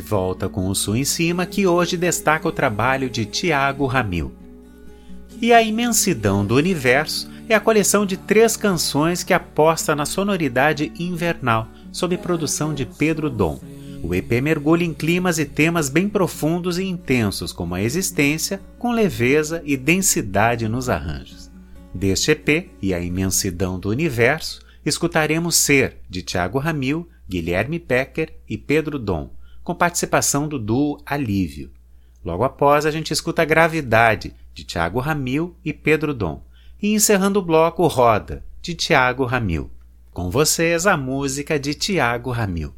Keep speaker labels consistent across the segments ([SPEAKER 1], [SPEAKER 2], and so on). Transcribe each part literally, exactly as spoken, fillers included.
[SPEAKER 1] volta com o Sul em Cima, que hoje destaca o trabalho de Thiago Ramil. E A Imensidão do Universo é a coleção de três canções que aposta na sonoridade invernal, sob produção de Pedro Dom. O E P mergulha em climas e temas bem profundos e intensos, como a existência, com leveza e densidade nos arranjos. Deste E P e A Imensidão do Universo, escutaremos Ser, de Thiago Ramil, Guilherme Pecker e Pedro Dom, com participação do duo Alívio. Logo após, a gente escuta Gravidade, de Thiago Ramil e Pedro Dom. E encerrando o bloco, Roda, de Thiago Ramil. Com vocês, a música de Thiago Ramil.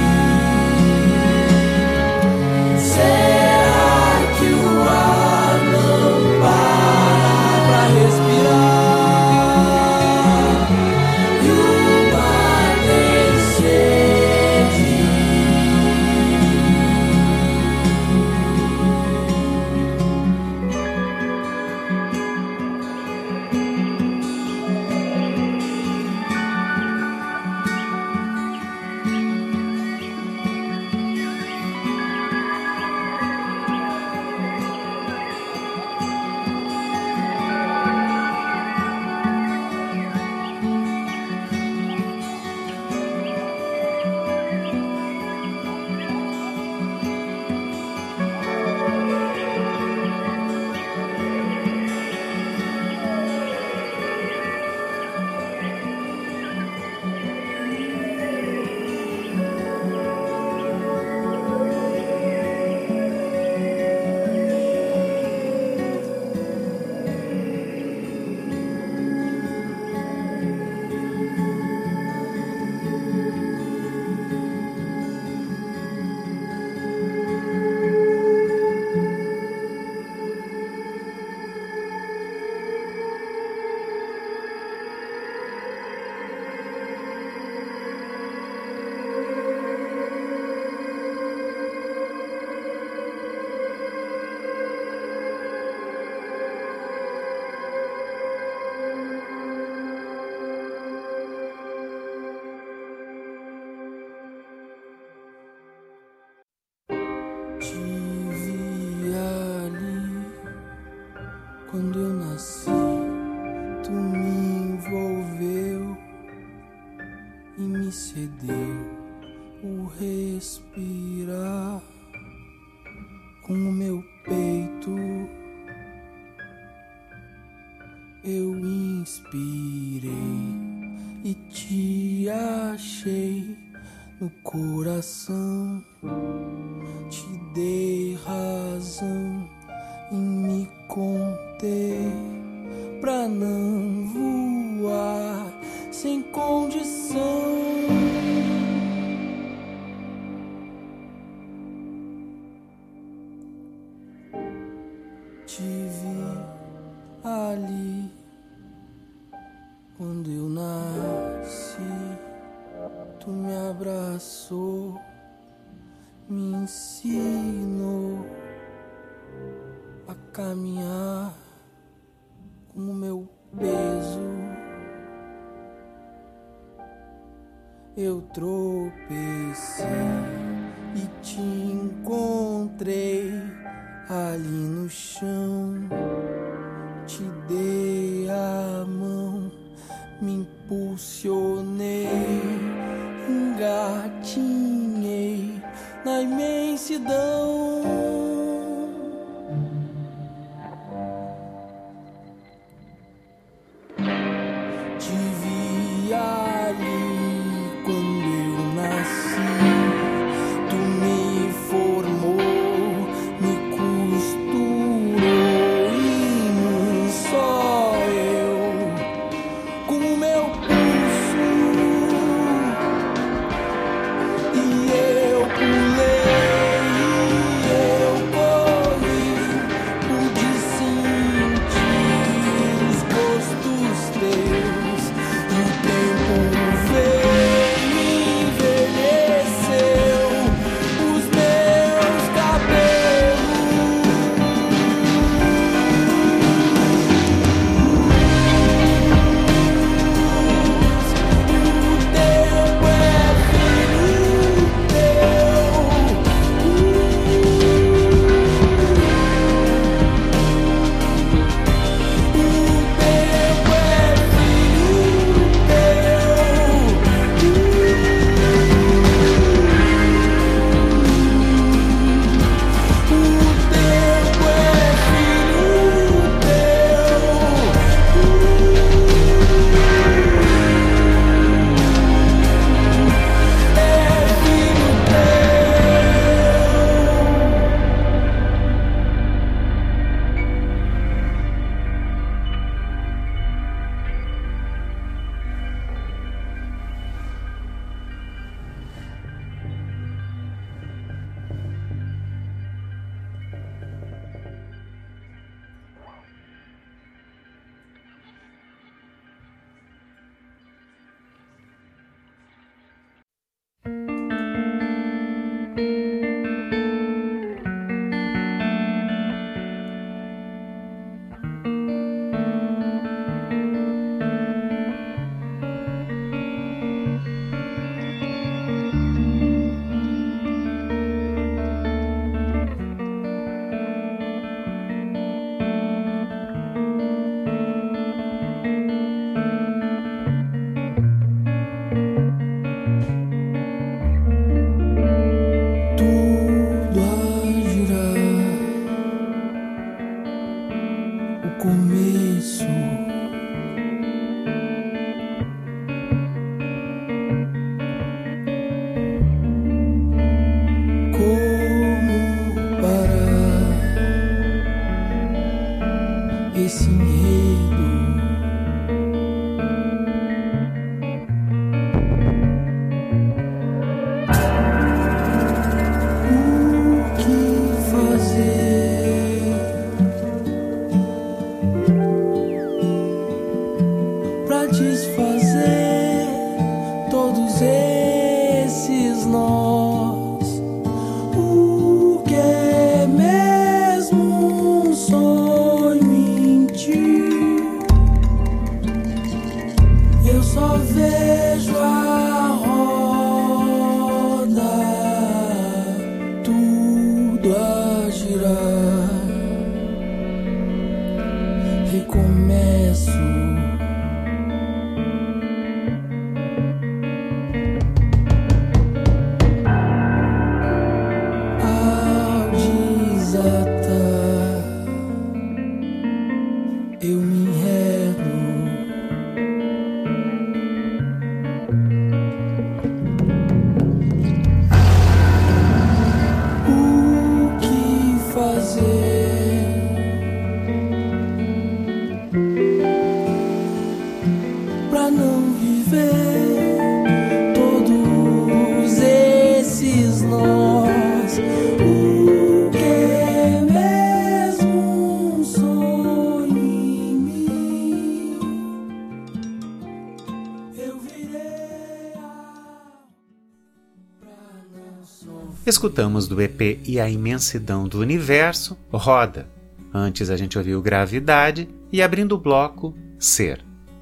[SPEAKER 2] Será que o ar respirar com o meu peito. Eu inspirei e te achei no coração. Te dei razão em me conter pra não voar sem condição. Te vi ali quando eu nasci, tu me abraçou, me ensinou a caminhar com o meu peso. Eu tropecei e te encontrei ali no chão. Te dei a mão, me impulsionei, engatinhei na imensidão. Te vi ali quando eu nasci, tu me formou, me costurou em um só eu, com o meu pulso, e eu pulei, e nós. O que é mesmo um sonho em mim? Eu virei pra não sofrer.
[SPEAKER 1] Escutamos do E P E a Imensidão do Universo, Roda. Antes a gente ouviu Gravidade e, abrindo o bloco, Ser.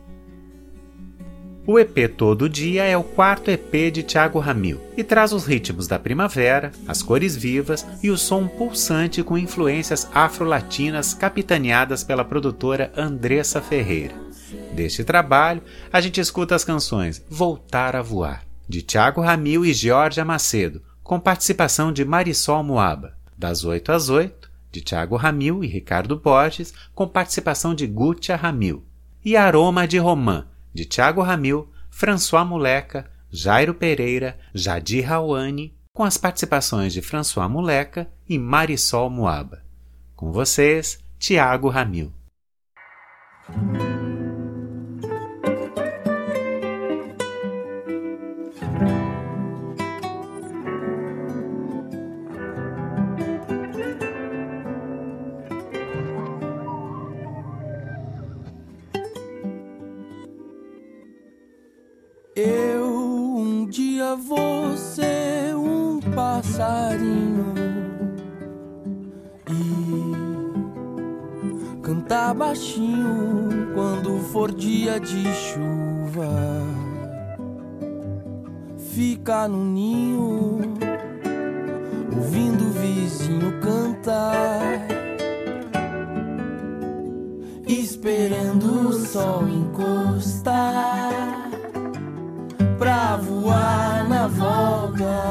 [SPEAKER 1] O E P Todo Dia é o quarto E P de Thiago Ramil e traz os ritmos da primavera, as cores vivas e o som pulsante com influências afro-latinas capitaneadas pela produtora Andressa Ferreira. Deste trabalho, a gente escuta as canções Voltar a Voar, de Thiago Ramil e Georgia Macedo, com participação de Marisol Moaba, Das oito às oito, de Thiago Ramil e Ricardo Borges, com participação de Gutia Ramil, e Aroma de Romã, de Thiago Ramil, François Muleca, Jairo Pereira, Jadir Rawane, com as participações de François Muleca e Marisol Moaba. Com vocês, Thiago Ramil.
[SPEAKER 2] Eu um dia vou ser um passarinho e cantar baixinho quando for dia de chuva. Ficar no ninho, ouvindo o vizinho cantar, esperando o sol encostar pra voar na volta.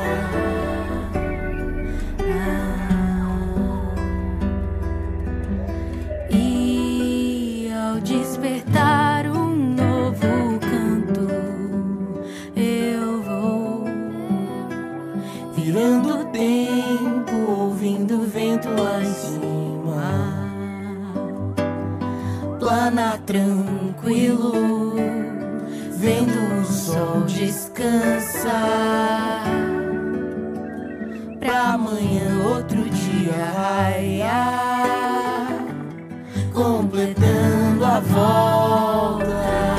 [SPEAKER 3] E ao despertar um novo canto, eu vou
[SPEAKER 2] Virando o tempo, ouvindo o vento lá em cima,
[SPEAKER 3] planar tranquilo,
[SPEAKER 2] vendo o sol descansar, pra amanhã outro dia raiar, completando a volta.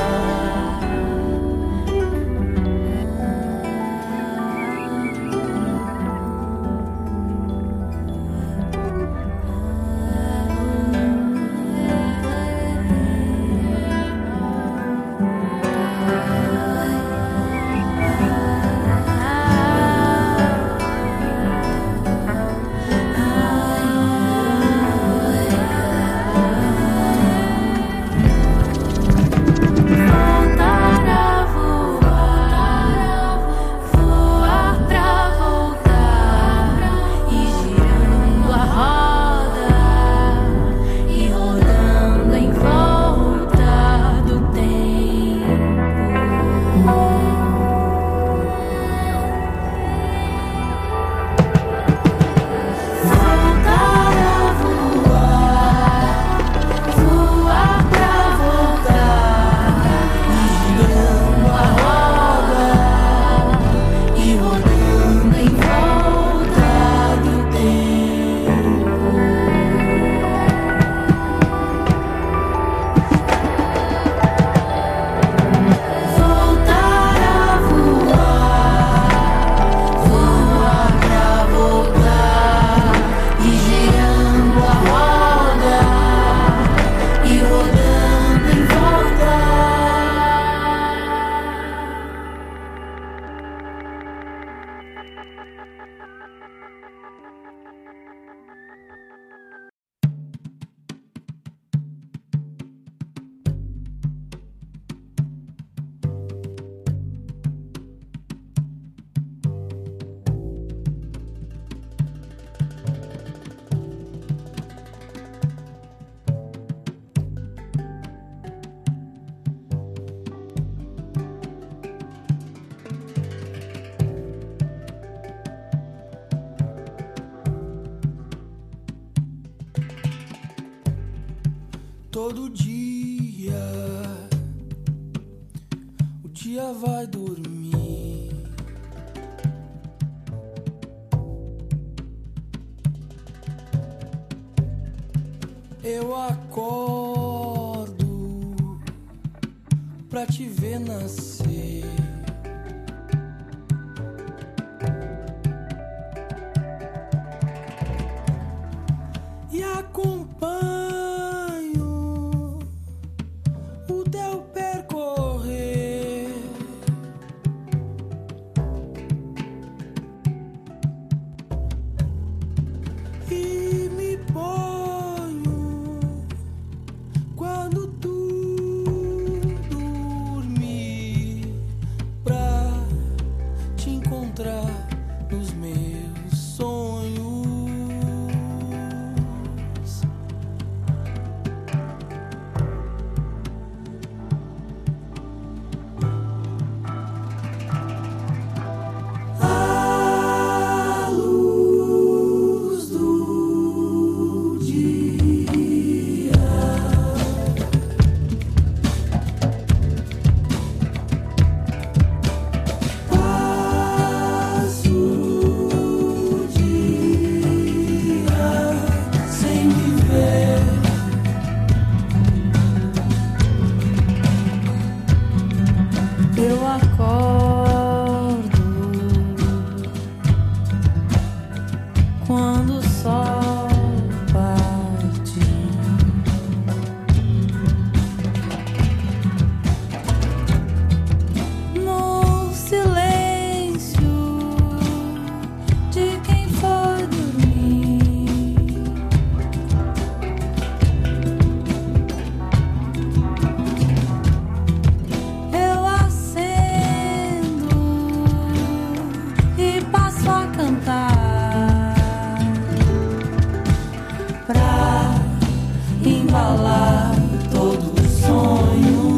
[SPEAKER 2] Todo dia o dia vai dormir Eu acordo pra te ver nascer. E acompanho o teu percorrer. E me ponho quando tu dormir pra te encontrar nos meus sonhos. A luz do dia passo o dia sem me ver.
[SPEAKER 3] Eu acordo quando o sol bate. No silêncio de quem foi dormir. Eu acendo e passo a cantar pra embalar todo o sonho.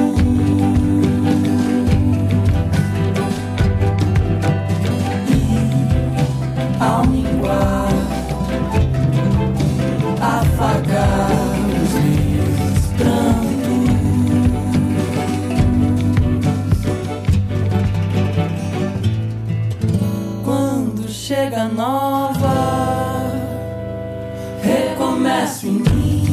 [SPEAKER 3] E ao minguar, afagar os meus prantos. Quando chega a nova, recomeço em mim.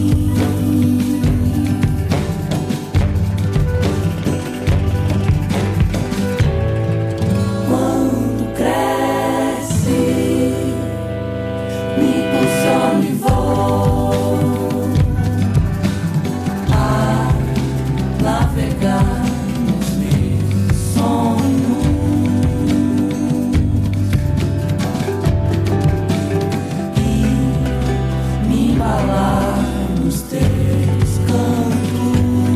[SPEAKER 3] Quando cresce, me impulsiona e vou a navegar nos meus sonhos. E me embalar nos teus cantos.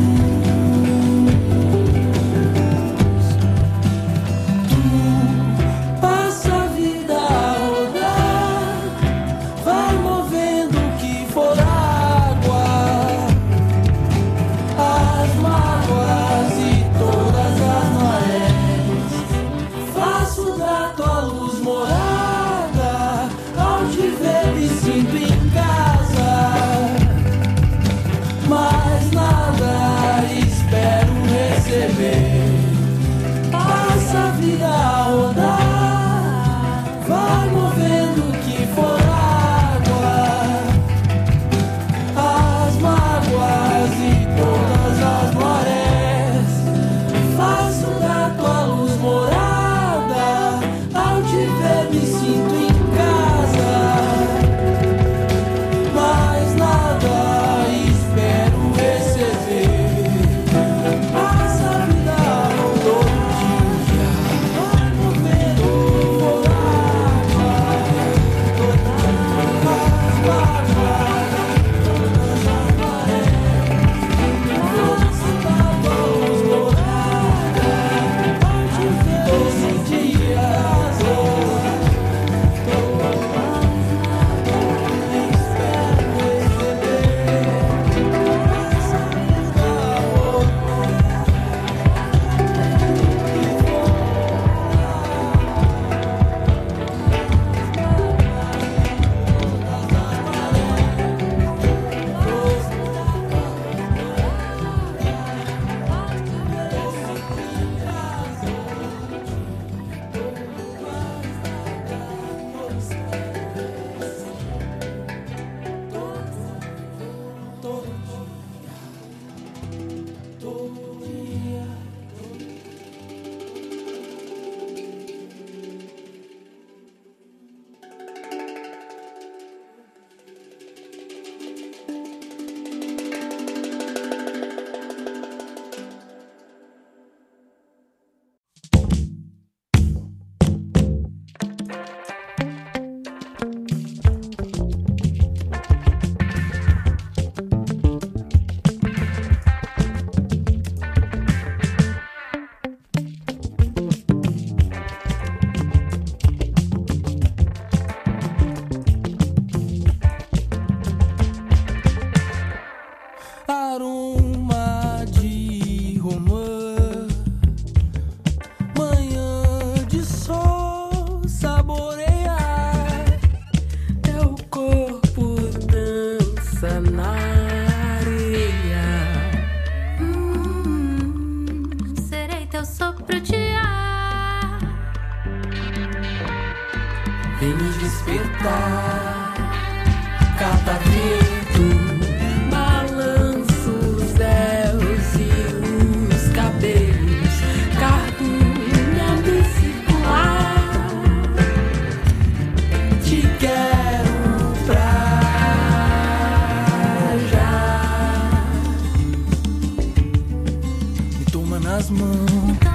[SPEAKER 3] Tu passa a vida a rodar, vai movendo o que for água, as mágoas e todas as marés. Faço da tua luz morada, ao te ver me sinto em casa. Mas nada espero receber. Passa a vida a rodar, vai movendo o que for água, as mágoas e todas as marés. Faço da tua luz morada, ao te ver me sinto em casa. Mas nada espero receber. Passa a vida todo dia, vai movendo por água, todas as mágoas, todas as marés. Faço da tua luz morada, ao te ver me sentir em casa. vem me despertar. Catavento, balanço os véus e os cabelos, cartunha me circular. Te quero pra já. Me toma nas mãos.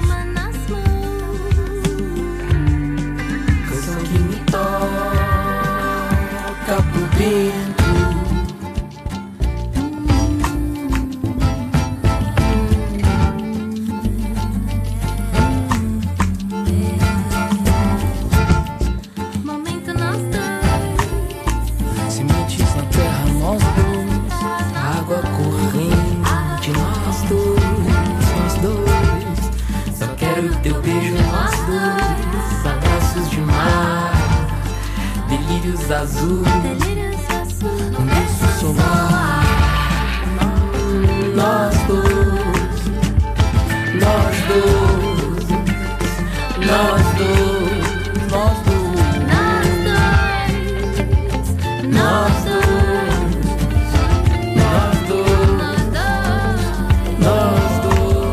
[SPEAKER 4] Momento nós dois,
[SPEAKER 3] Sementes na terra, nós dois. Água corrente, nós dois, nós dois. Só quero o teu beijo, nós dois. Abraços de mar, delírios azuis,
[SPEAKER 4] delírios azuis,
[SPEAKER 3] um beijo solar. Nós dois, nós dois, nós dois, nós dois,
[SPEAKER 4] nós dois, nós dois,
[SPEAKER 3] nós dois, nós dois,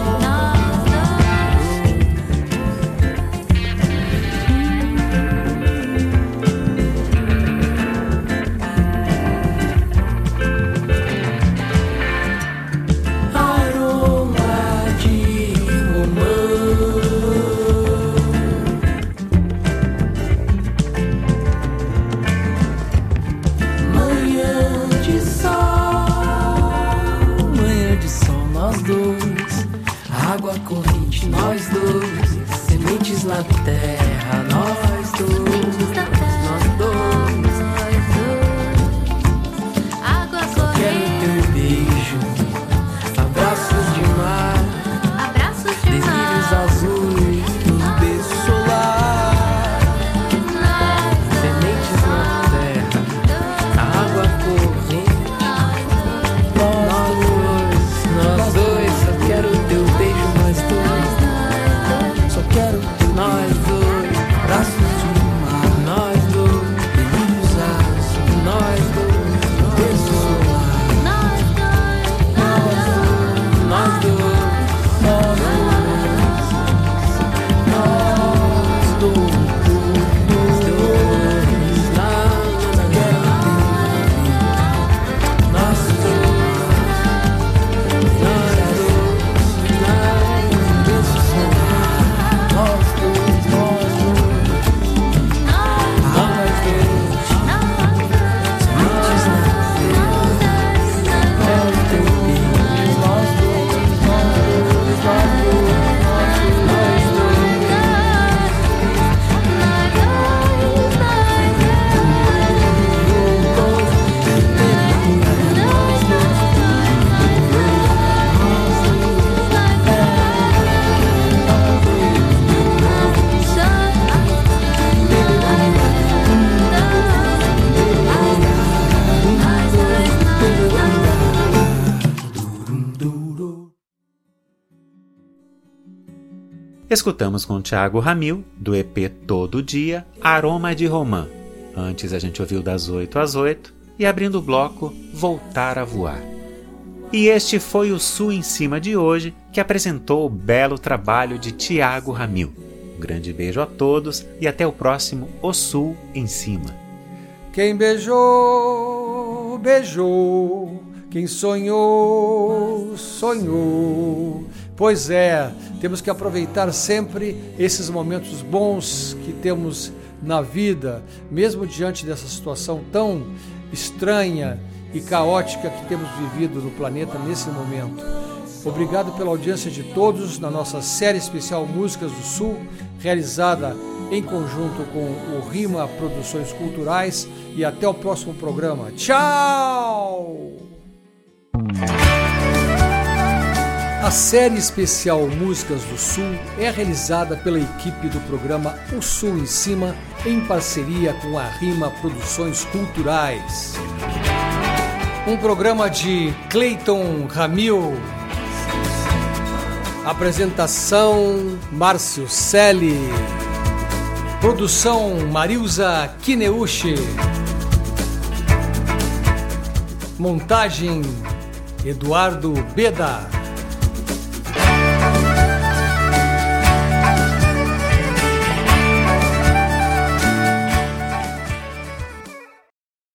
[SPEAKER 3] aroma de romã, manhã de sol, manhã de sol, nós dois, água corrente, nós dois, sementes na terra, nós dois, nós dois,
[SPEAKER 4] água
[SPEAKER 3] quero
[SPEAKER 4] corrente,
[SPEAKER 3] teu beijo, abraços de mar,
[SPEAKER 4] abraços de
[SPEAKER 3] delírios
[SPEAKER 4] mar,
[SPEAKER 3] azuis, um beijo solar, sementes na terra, água corrente, nós dois, nós dois, só quero teu beijo, nós dois, só quero nós dois, braços de mar, nós dois, delírios azuis, nós dois, beijo solar,
[SPEAKER 4] nós dois,
[SPEAKER 3] nós dois, nós dois, nós dois, nós dois, nada quero nós dois, nós dois, nada beijo solar, nós dois, nós dois, nós dois, sementes na terra, quero teu beijo, nós dois, nós dois, nós dois, nós dois.
[SPEAKER 1] Escutamos com Thiago Ramil, do E P Todo Dia, Aroma de Romã. Antes a gente ouviu Das oito às oito e, abrindo o bloco, Voltar a Voar. E este foi o Sul em Cima de hoje, que apresentou o belo trabalho de Thiago Ramil. Um grande beijo a todos e até o próximo O Sul em Cima.
[SPEAKER 2] Quem beijou, beijou. Quem sonhou, sonhou. Pois é, temos que aproveitar sempre esses momentos bons que temos na vida, mesmo diante dessa situação tão estranha e caótica que temos vivido no planeta nesse momento. Obrigado pela audiência de todos na nossa série especial Músicas do Sul, realizada em conjunto com o Rima Produções Culturais, e até o próximo programa. Tchau! A série especial Músicas do Sul é realizada pela equipe do programa O Sul em Cima, em parceria com a Rima Produções Culturais. Um programa de Cleiton Ramil. Apresentação Márcio Selle. Produção Marilza Kineuchi. Montagem Eduardo Beda.